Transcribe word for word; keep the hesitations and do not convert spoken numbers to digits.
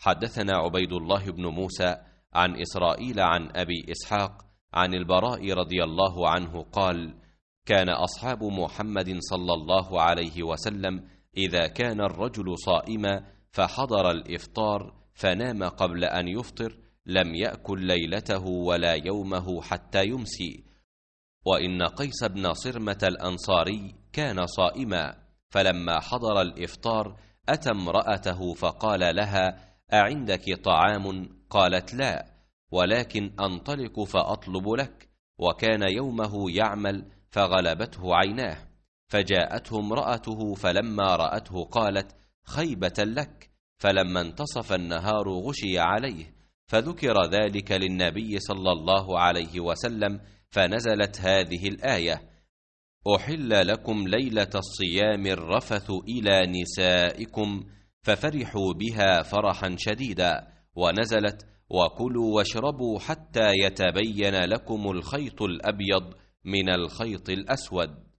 حدثنا عبيد الله بن موسى عن إسرائيل عن أبي إسحاق عن البراء رضي الله عنه قال: كان أصحاب محمد صلى الله عليه وسلم إذا كان الرجل صائما فحضر الإفطار فنام قبل أن يفطر لم يأكل ليلته ولا يومه حتى يمسي. وإن قيس بن صرمة الأنصاري كان صائما، فلما حضر الإفطار أتى امرأته فقال لها: أعندك طعام؟ قالت: لا، ولكن أنطلق فأطلب لك. وكان يومه يعمل فغلبته عيناه، فجاءته امرأته فلما رأته قالت: خيبة لك. فلما انتصف النهار غشي عليه، فذكر ذلك للنبي صلى الله عليه وسلم، فنزلت هذه الآية: أحل لكم ليلة الصيام الرفث إلى نسائكم، ففرحوا بها فرحا شديدا. ونزلت: وكلوا واشربوا حتى يتبين لكم الخيط الأبيض من الخيط الأسود.